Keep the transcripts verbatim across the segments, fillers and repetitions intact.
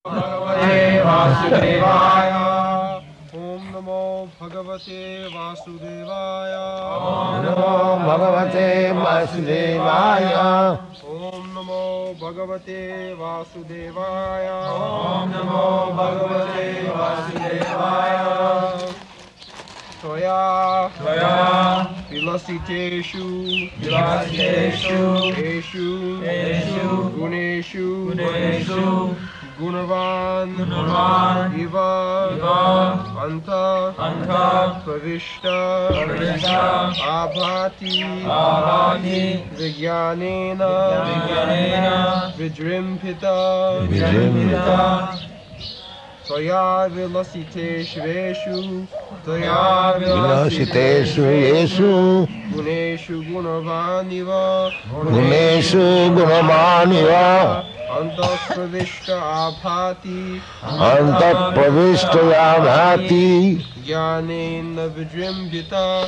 Bhagavate Vasudevaya. Om Namo Bhagavate Vasudevaya. Om Namo Bhagavate Vasudevaya. Om Namo Bhagavate Vasudevaya. Om Namo Bhagavate Vasudevaya. Toya Toya Vilasiteshu Vilasiteshu Eshu Eshu Guneshu Guneshu Gunavan Gunavan Iva Iva Anta Anta Pravishta Pravishta Abhati Abhati Vijnanena Vijnanena Vijrimpita Vijrimpita Toya Vilasiteshveshu Toya Vilasiteshu Yesu Guneshu Gunavaniva Guneshu Gunamaniva Anta Pravishta Abhati Anta Pravishtaya Bhati Jnanena Vijrimpita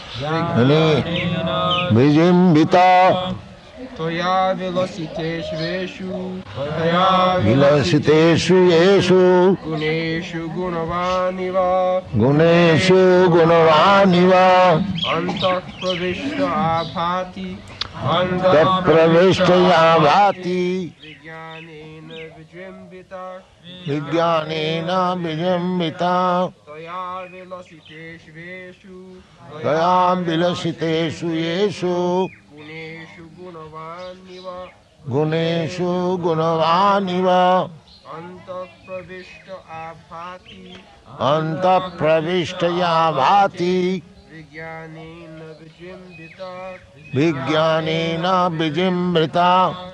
Vijimbita Toya Vilasiteshveshu Vilasiteshu Yesu Guneshu Gunavaniva Guneshu Gunavaniva Anta Pravishta Abhati Anta Pravishtaya Bhati Vijnanena Vijrimpita Vijnanena Vijimbita Toya Vilasiteshveshu Gaya Vilasiteshu Yesu Guneshu Gunavaniva Guneshu Gunavaniva Anta Pravishta Abhati Anta Pravishtaya Bhati Vijnanena Vijrimpita Vijnanena Vijimbrita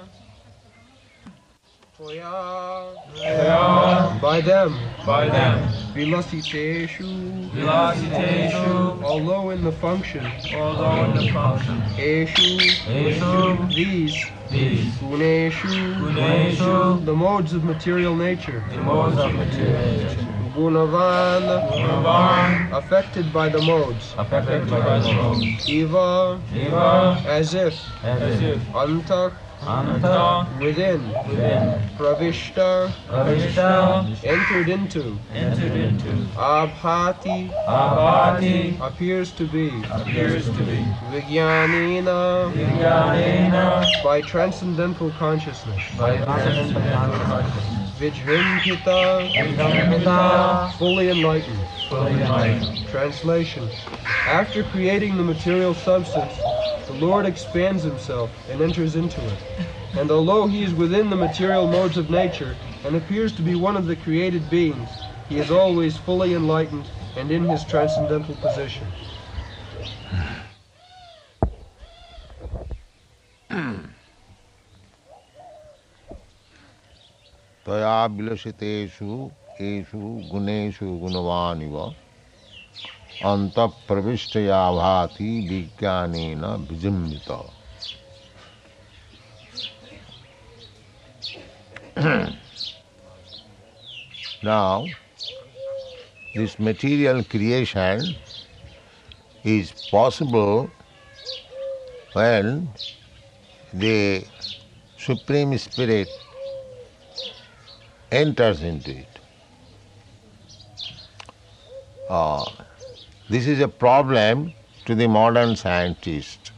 Toya Toya By them by them Vilasiteshu Vilasiteshu Although in the function although in the function Eshu Eshu These these Guneshu Guneshu The modes of material nature the modes of material nature Gunavan Gunavan affected by the modes affected by the modes Eva Eva as if as if Anta Anta within within Pravishta Pravishta entered into entered into Abhati Abhati appears to be appears to be Vijnanena Vijnanena by transcendental consciousness by transcendental consciousness Vijrimpita Vijrimpita fully enlightened. fully enlightened. Translation. After creating the material substance, the Lord expands himself and enters into it. And although he is within the material modes of nature and appears to be one of the created beings, he is always fully enlightened and in his transcendental position. Taya Vilasiteshu Eshu Guneshu Gunavaniva Anta Pravishtaya Bhati Vijnanena Vijimbita. Now, this material creation is possible when the Supreme Spirit enters into it. Uh, this is a problem to the modern scientist.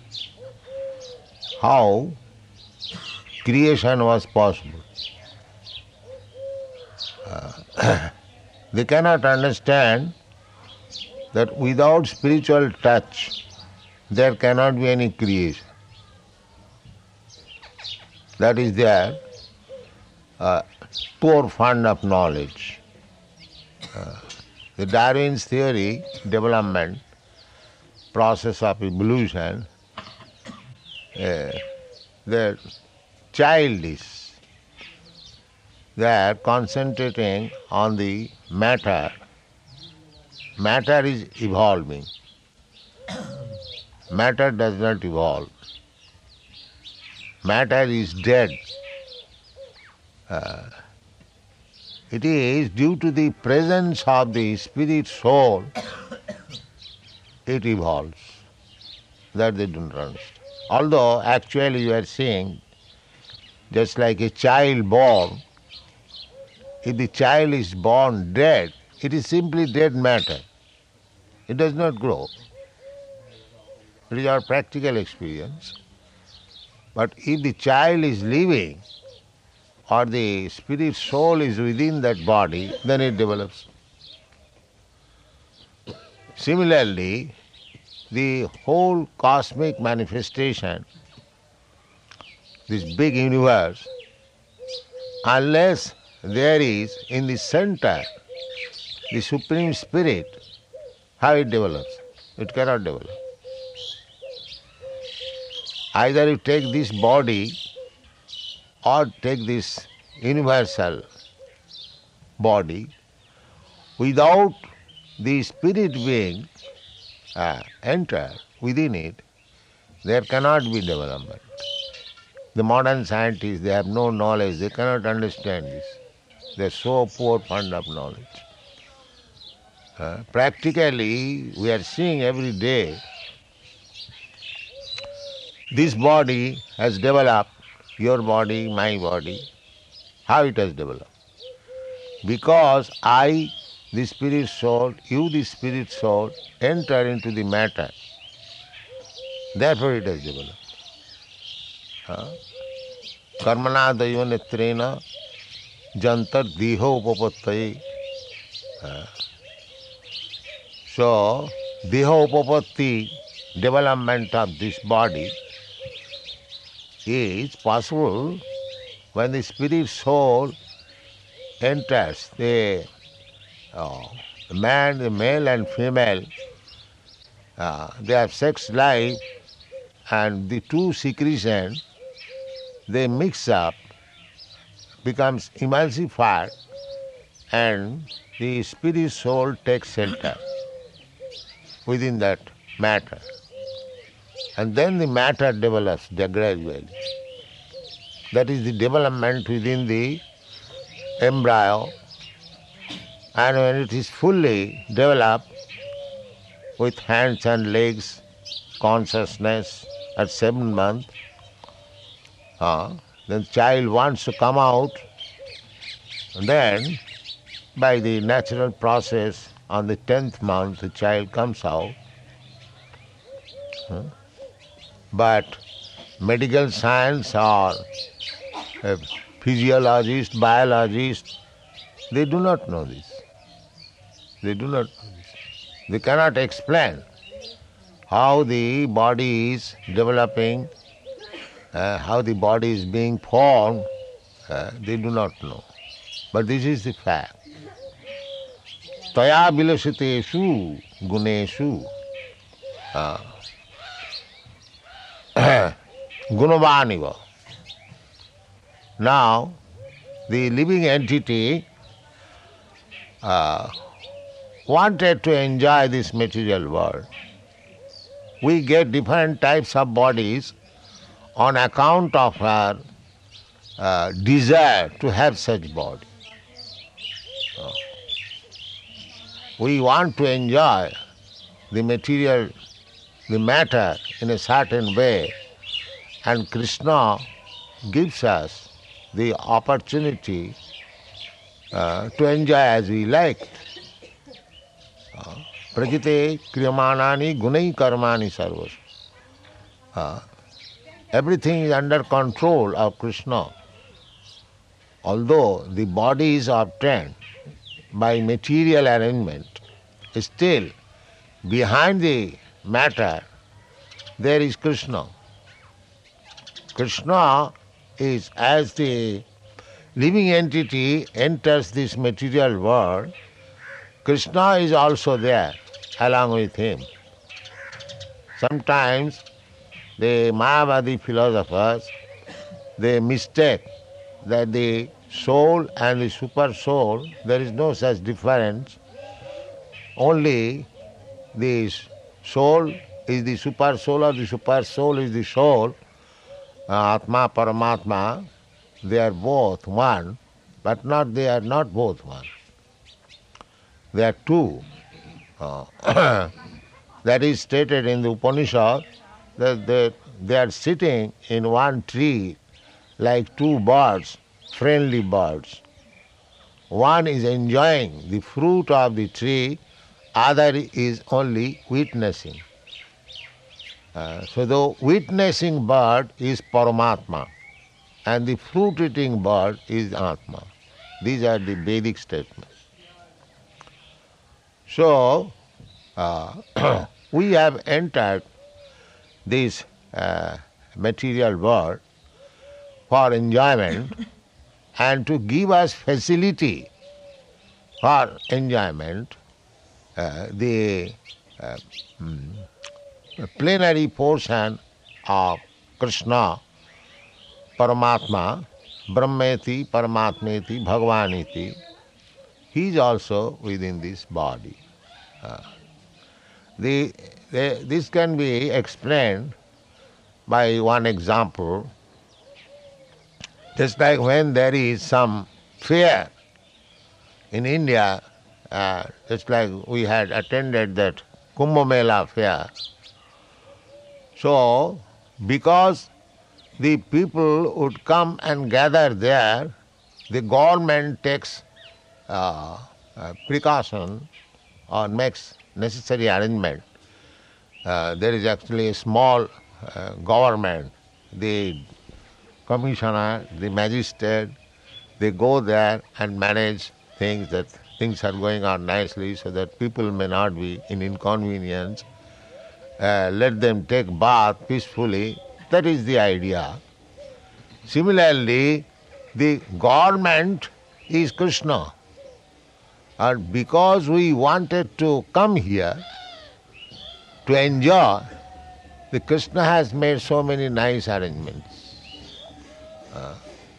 How creation was possible? Uh, they cannot understand that without spiritual touch there cannot be any creation. That is their uh, poor fund of knowledge. Uh, the Darwin's theory, development, process of evolution, uh, they're childish. They are concentrating on the matter. Matter is evolving. Matter does not evolve. Matter is dead. Uh, it is due to the presence of the spirit soul, it evolves. That they don't understand. Although actually you are seeing, just like a child born, if the child is born dead, it is simply dead matter. It does not grow. It is our practical experience. But if the child is living, or the spirit soul is within that body, then it develops. Similarly, the whole cosmic manifestation, this big universe, unless there is in the center the Supreme Spirit, how it develops? It cannot develop. Either you take this body or take this universal body, without the spirit being uh, enter within it, there cannot be development. The modern scientists, they have no knowledge, they cannot understand this. They are so poor fund of knowledge. Uh, practically, we are seeing every day this body has developed, your body, my body. How it has developed? Because I, the spirit soul, you, the spirit soul, enter into the matter. Therefore it has developed. Karmana daiva netrena jantar diho upapattaye. So, diho upapatti, development of this body, is possible when the spirit soul enters. The, uh, the man, the male and female, uh, they have sex life, and the two secretions, they mix up, becomes emulsified, and the spirit soul takes shelter within that matter. And then the matter develops gradually. That is the development within the embryo. And when it is fully developed with hands and legs, consciousness at seven months, uh, then child wants to come out, and then by the natural process on the tenth month the child comes out. Huh? But medical science or uh, physiologists, biologists, they do not know this. They do not know this. They cannot explain how the body is developing, uh, how the body is being formed. Uh, they do not know. But this is the fact. Taya vilasiteshu guneshu. Uh, Gunavaniva. Now, the living entity uh, wanted to enjoy this material world. We get different types of bodies on account of our uh, desire to have such body. Uh, we want to enjoy the material, the matter in a certain way, and Krishna gives us the opportunity uh, to enjoy as we like. Prakite kriyamanani gunai karmani sarvas. Uh, everything is under control of Krishna. Although the body is obtained by material arrangement, still behind the matter there is Krishna. Krishna is, as the living entity enters this material world, Krishna is also there along with him. Sometimes the Mayavadi philosophers, they mistake that the soul and the super soul, there is no such difference. Only the soul is the super soul or the super soul is the soul. Atma, Paramatma, they are both one, but not they are not both one. They are two. Uh, that is stated in the Upanishad, that they, they are sitting in one tree like two birds, friendly birds. one is enjoying the fruit of the tree, other is only witnessing. Uh, so the witnessing bird is Paramatma and the fruit-eating bird is Atma. These are the Vedic statements. So, uh, we have entered this uh, material world for enjoyment and to give us facility for enjoyment, uh, the uh, mm, plenary portion of Krishna, Paramatma, Brahmeti, Paramatmeti, Bhagavaniti, he is also within this body. Uh, the, the, this can be explained by one example. Just like when there is some fair in India, uh, just like we had attended that Kumbh Mela fair. So, because the people would come and gather there, the government takes uh, uh, precaution or makes necessary arrangement. Uh, there is actually a small uh, government, the commissioner, the magistrate, they go there and manage things, that things are going on nicely so that people may not be in inconvenience. Uh, let them take bath peacefully. That is the idea. Similarly, the government is Krishna. And because we wanted to come here to enjoy, the Krishna has made so many nice arrangements. Uh,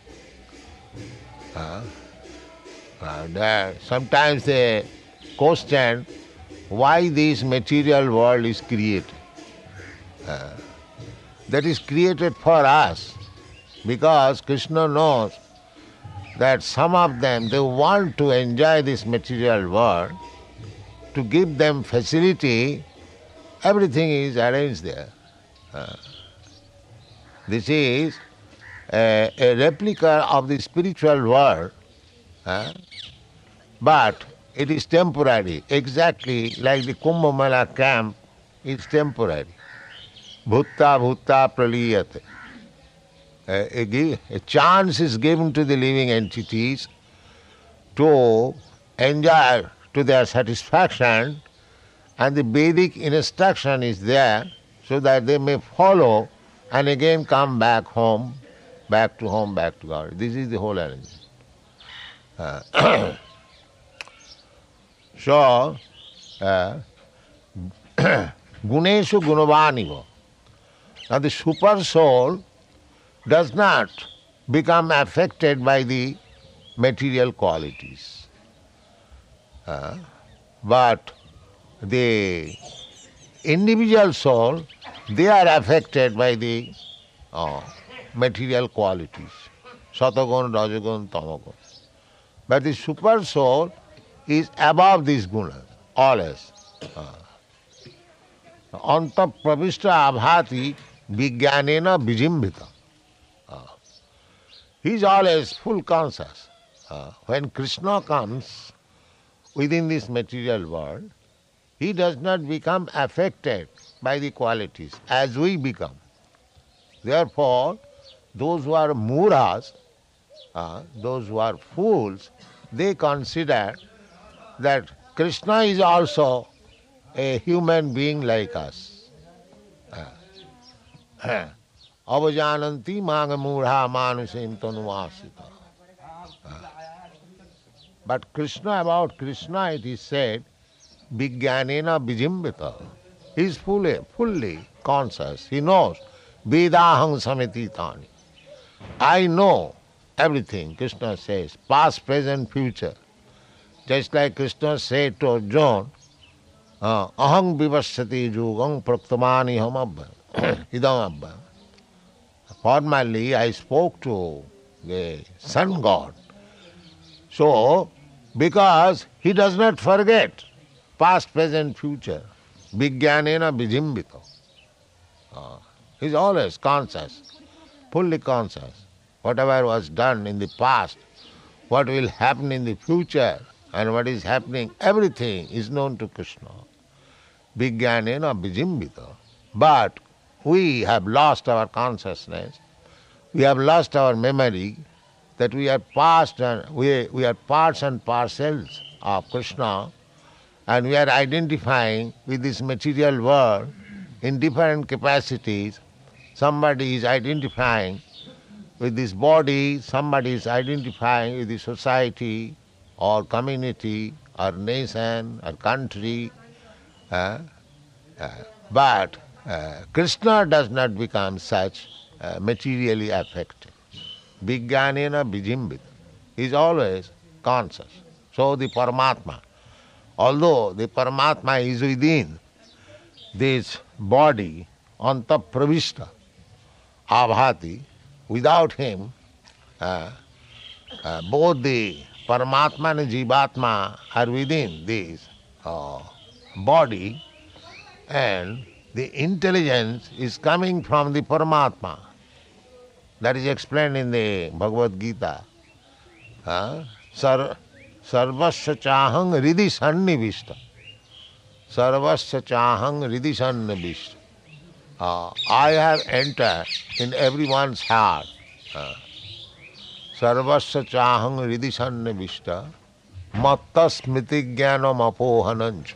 uh, uh, there, sometimes they question why this material world is created. Uh, that is created for us because Krishna knows that some of them, they want to enjoy this material world. To give them facility, everything is arranged there. Uh, this is a, a replica of the spiritual world, uh, but it is temporary, exactly like the Kumbh Mela camp is temporary. Bhutta bhutta praliyate. A, a, a chance is given to the living entities to enjoy to their satisfaction, and the Vedic instruction is there so that they may follow and again come back home, back to home, back to God. This is the whole arrangement. Uh, so, uh, Guneshu Gunavaniva. Now the super soul does not become affected by the material qualities. Uh, but the individual soul, they are affected by the uh, material qualities. Satagun, Rajagun, Tamagun. But the super soul is above these gunas, always. Anta pravishta abhati vijnanena vijimbhita. He is always full conscious. Uh, when Krishna comes within this material world, he does not become affected by the qualities as we become. Therefore, those who are muras, uh, those who are fools, they consider that Krishna is also a human being like us. Uh, Avajananti maga mudha manusim tanuvasita. But Krishna, about Krishna it is said, Vijnanena vijimbita. He is fully, fully conscious. He knows. Vedahang samititani. I know everything, Krishna says, past, present, future. Just like Krishna said to Arjuna, Ahang vivasati yugam praktamani ham abba. Idam abba. Formerly I spoke to the sun god. So, because he does not forget past, present, future, vijnanena vijimbita. Uh, he is always conscious, fully conscious. Whatever was done in the past, what will happen in the future and what is happening, everything is known to Krishna. Vijnanena vijimbita. But we have lost our consciousness, we have lost our memory, that we are past and we, we are parts and parcels of Krishna, and we are identifying with this material world in different capacities. Somebody is identifying with this body, somebody is identifying with the society or community or nation or country. Uh, uh, but uh, Krishna does not become such uh, materially affected. Vijnanena vijimbita. He is always conscious. So the Paramatma, although the Paramatma is within this body, antapravishta, abhati, without him, uh, uh, both the Paramatma and Jivatma are within this uh, body, and the intelligence is coming from the Paramatma. That is explained in the Bhagavad Gita. Uh, Sar, Sarvasya chahang ridhi sannivishta. Sarvasya chahang ridhi sannivishta. Uh, I have entered in everyone's heart. Uh, Sarvasya chahang ridhi sannivishta. Matta smriti jnanam apohanancha.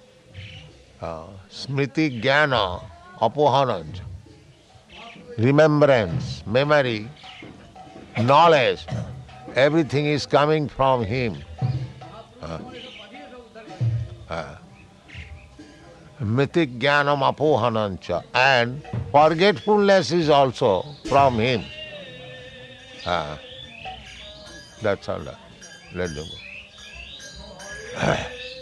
Uh, smriti jnana apohanancha. Remembrance, memory, knowledge, everything is coming from him. Uh, uh, Mythic jnanam apohanancha, and forgetfulness is also from him. Uh, that's all. Let them go.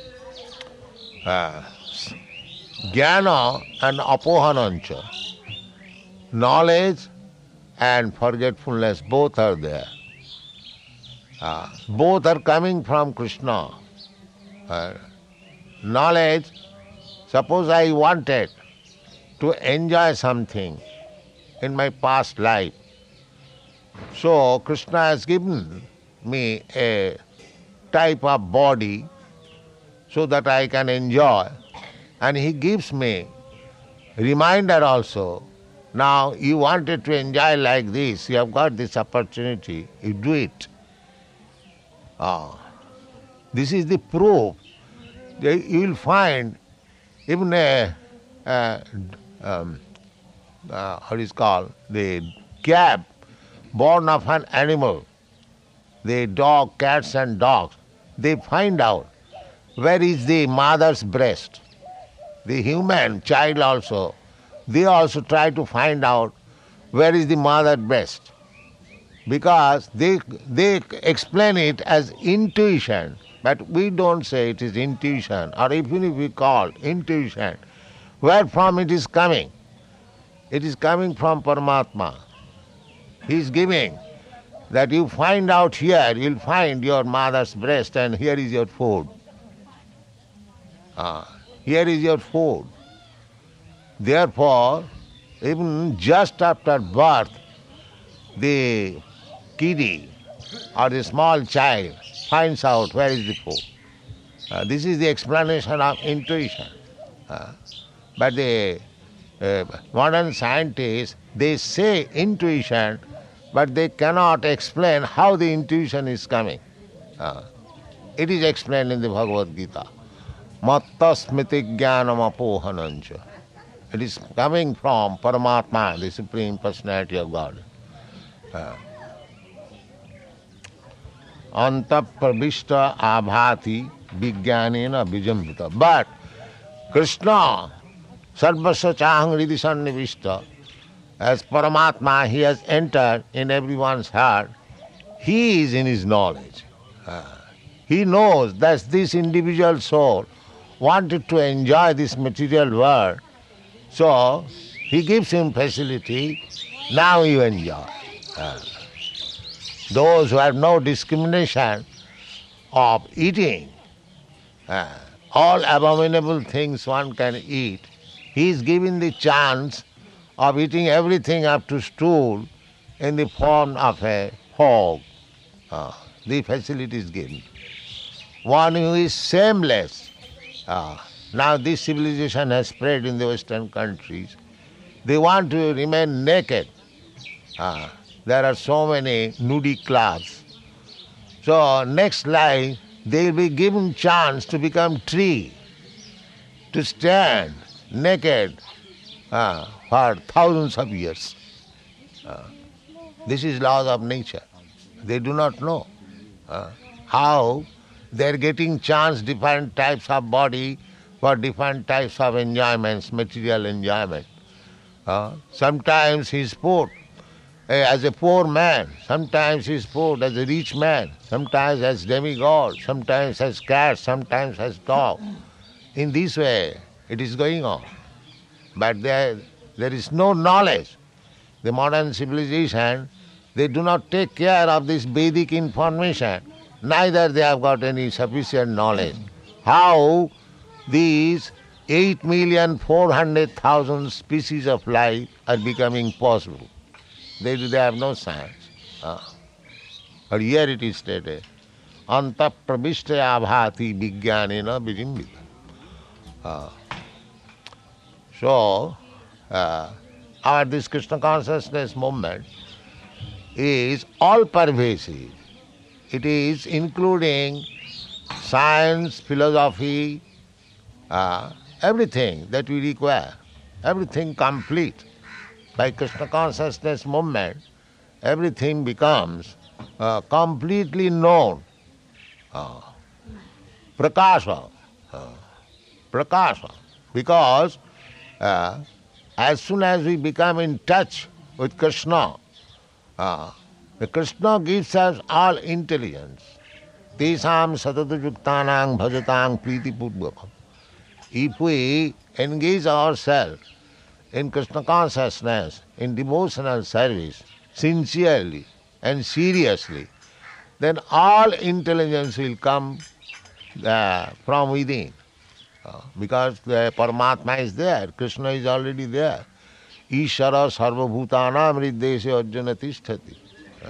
Uh, Jnana and apohanancha, knowledge and forgetfulness, both are there. Uh, both are coming from Krishna. Uh, knowledge, suppose I wanted to enjoy something in my past life. So Krishna has given me a type of body so that I can enjoy. And he gives me reminder also. Now you wanted to enjoy like this, you have got this opportunity, you do it. Ah, this is the proof. You will find even a, a um, uh, what is called, the calf born of an animal, the dog, cats and dogs, they find out where is the mother's breast. The human child also, they also try to find out where is the mother's breast, because they they explain it as intuition, but we don't say it is intuition, or even if we call intuition, where from it is coming? It is coming from Paramatma. He is giving that you find out here, you will find your mother's breast and here is your food. Ah. Here is your food. Therefore, even just after birth, the kiddie or the small child finds out where is the food. Uh, this is the explanation of intuition. Uh, but the uh, modern scientists, they say intuition, but they cannot explain how the intuition is coming. Uh, it is explained in the Bhagavad Gita. Matta smriti jnanam apohanancha. It is coming from Paramatma, the Supreme Personality of God. Uh, Antapravishta abhati vijnanena vijambita. But Krishna, sarvasya chahang ridhi sannivishta, as Paramatma, he has entered in everyone's heart. He is in his knowledge. Uh, he knows that this individual soul wanted to enjoy this material world, so he gives him facility, now you enjoy. Uh, those who have no discrimination of eating, uh, all abominable things one can eat, he is given the chance of eating everything up to stool in the form of a hog. Uh, the facilities given. One who is shameless. Uh, now this civilization has spread in the Western countries. They want to remain naked. Uh, there are so many nudie clubs. So next life they will be given chance to become tree, to stand naked uh, for thousands of years. Uh, this is laws of nature. They do not know uh, how they are getting chance different types of body for different types of enjoyments, material enjoyment. Uh, sometimes he is put uh, as a poor man, sometimes he is put as a rich man, sometimes as demigod, sometimes as cat, sometimes as dog. In this way it is going on. But there, there is no knowledge. The modern civilization, they do not take care of this Vedic information. Neither they have got any sufficient knowledge. How these eight million four hundred thousand species of life are becoming possible. They, they have no science. Uh, but here it is stated, anta pravishya bhati vijnanena vijimbita. Uh, so, uh, our this Krishna consciousness movement is all-pervasive. It is including science, philosophy, uh, everything that we require, everything complete. By Krishna consciousness movement, everything becomes uh, completely known. Uh, prakasha. Uh, prakasha. Because uh, as soon as we become in touch with Krishna, uh, the Krishna gives us all intelligence. Tesam satatujuktanang bhajatang priti purvakam. If we engage ourselves in Krishna consciousness, in devotional service, sincerely and seriously, then all intelligence will come uh, from within. Uh, because the Paramatma is there, Krishna is already there. Ishara sarvabhutanam riddeshe arjuna tisthati. Uh,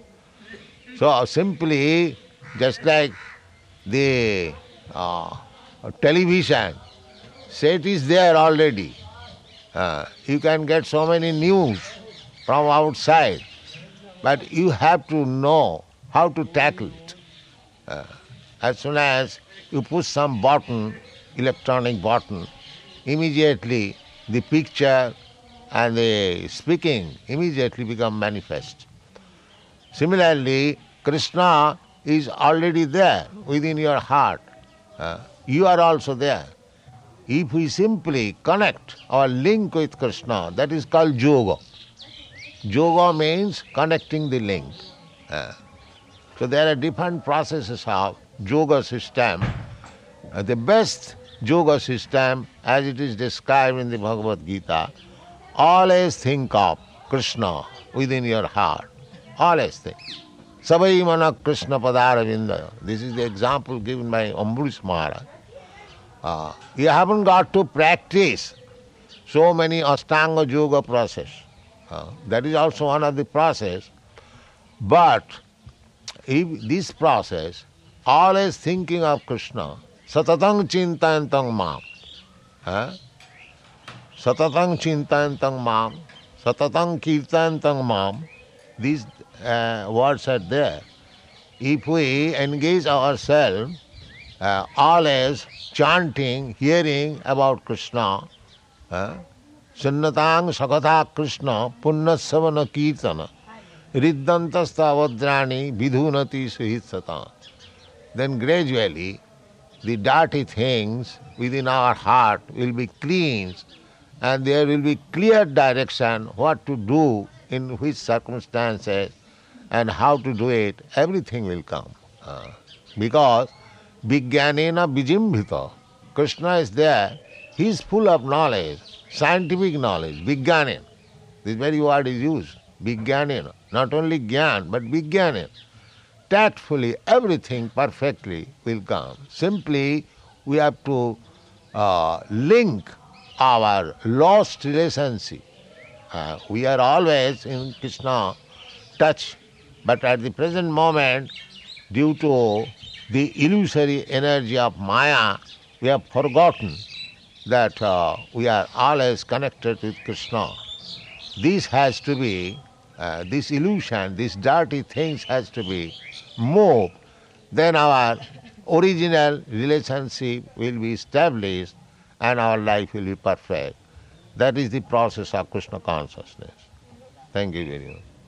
so simply, just like the uh, television set is there already. Uh, you can get so many news from outside, but you have to know how to tackle it. Uh, as soon as you push some button, electronic button, immediately the picture and the speaking immediately become manifest. Similarly, Krishna is already there within your heart. Uh, you are also there. If we simply connect our link with Krishna, that is called yoga. Yoga means connecting the link. Uh, so there are different processes of yoga system. Uh, the best yoga system, as it is described in the Bhagavad Gita, always think of Krishna within your heart. Always think. Sabai mana Krishna padaravinda. This is the example given by Ambarish Maharaj. Uh, you haven't got to practice so many Ashtanga Yoga process. Uh, that is also one of the process. But if this process, always thinking of Krishna, satatang chintayantang mam. Uh, satatang chintayantang mam, satatang kirtayantang mam. These uh, words are there. If we engage ourselves uh, always chanting, hearing about Krishna, Sunnatang Sakatha Krishna Punnasavana Kirtana Riddantasta Vadrani Vidhunati Suhitsata. Then gradually the dirty things within our heart will be cleansed and there will be clear direction what to do in which circumstances and how to do it. Everything will come. Uh, because Vijnanena Vijimbhita. Krishna is there. He is full of knowledge, scientific knowledge, Vijnanen. This very word is used. Vijnanen. Not only Gyan, but Vijnanen. Tactfully, everything perfectly will come. Simply, we have to uh, link our lost relationship. Uh, we are always in Krishna touch, but at the present moment, due to the illusory energy of Maya, we have forgotten that uh, we are always connected with Krishna. This has to be, uh, this illusion, these dirty things has to be moved. Then our original relationship will be established and our life will be perfect. That is the process of Krishna consciousness. Thank you very much.